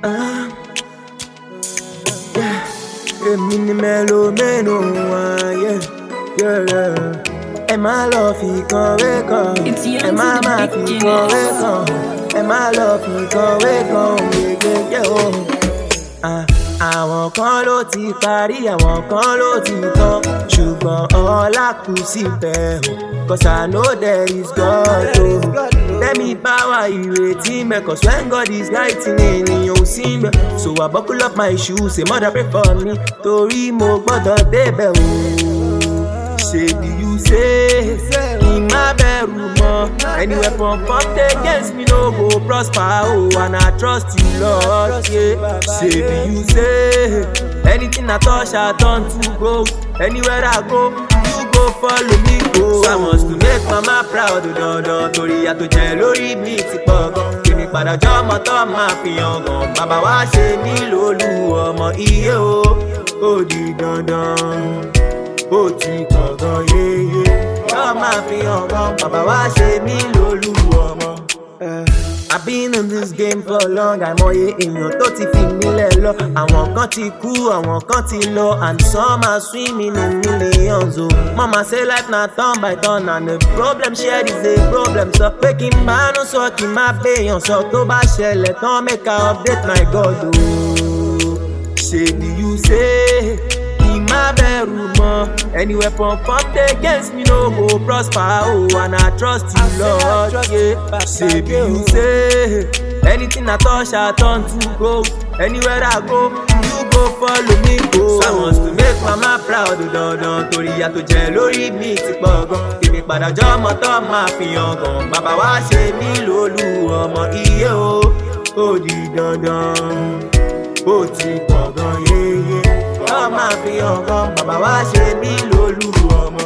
Èmi ni mélòó ẹ má lọ fi kan wé kan, ẹ má fi kan wé kan, ẹ má lọ fi kan wé kan, yẹ́yẹ́ o. Àwọn kan ló ti parí, àwọn kan ló ti tán, ṣùgbọ́n ọlá kù síbẹ̀ o. 'Cause I know there is God o. Tẹ́mi bá wà ìrètí mẹ́, 'cause when God is writing ènìyàn ò sí mẹ́. So I buckle up my shoes, say mother pray for me, torí mo gbọ́dọ̀ débẹ̀ o. Ṣebí you say kí n má bẹ̀rù mọ́, any weapon formed against me no go prosper o, and I trust you Lord, yeah. Ṣebí you say anything I touch I turn to gold, anywhere I go you go follow me go. So I must to make mama proud dandan, torí àtòjẹ lórí mi ti pọ̀ gan. Kìnìún padà jọ ọmọ tó máa fi hàn gan, bàbá wa ṣe mí lólú ọmọ iye o, ó di dandan. Ó ti kọ̀ọ̀kan yéyé yọ́ máa fi hàn gan, bàbá wa ṣe mí lólú ọmọ. I've been in this game for long, àìmọye èèyàn tó ti fi nílẹ̀ lọ. Àwọn kan ti kú, àwọn kan ti lọ, and some are swimming in millions o. Mama say life na turn by turn, and the problem shared is a problem. Sọ pé kí n bánú sọ, kí n má béèyàn sọ, tó bá ṣẹlẹ̀ tán make I update my God o. Ṣebí you say má bẹ̀rù mọ́, any weapon formed against me no go prosper o, and I trust you Lord, yeah. Ṣebí you say anything I touch I turn to gold, anywhere I go you go follow me go. So I must to make mama proud dandan, torí àtòjẹ lórí mi ti pọ̀ gan. Èmi padà jọ ọmọ tó máa fi hàn gan, bàbá wa ṣe mí lólú ọmọ iye o, ó di dandan. Ó ti pọ̀ gan yéyé yọ́ máa fi hàn gan, bàbá wa ṣe mí lólú ọmọ.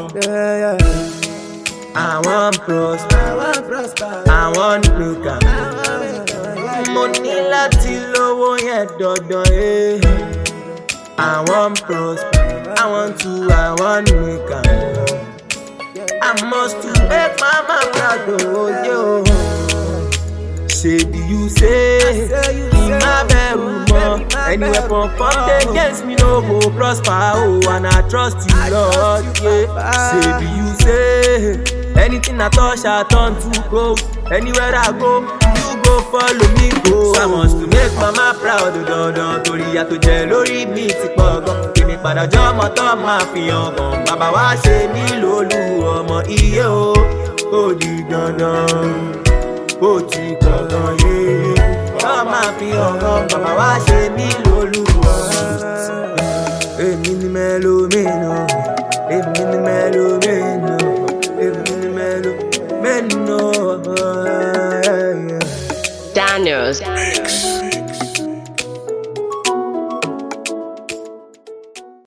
Àwọn prosper, àwọn lùkà, mo ní láti lówó yẹn dandan. Àwọn prosper, àwọn lùkà, I must to make mama proud o. Ṣebí you say kí n má bẹ̀rù mọ́, any weapon formed against me no go prosper o, and I trust you Lord, yeah. Ṣebí you say anything I touch I turn to gold, anywhere I go you go follow me go. So I must to make mama proud dandan, torí àtòjẹ lórí mi ti pọ̀ gan. Èmi padà jọ ọmọ tó máa fi hàn gan, bàbá wa ṣe mí lólú ọmọ iye o, ó di dandan. Ó ti kọ̀ọ̀kan yéyé yọ́ máa fi hàn gan, bàbá wa ṣe mí lólú ọmọ. Èmi ni mélòó, èmi ni mélòó, èmi ni mélòó. Daniels.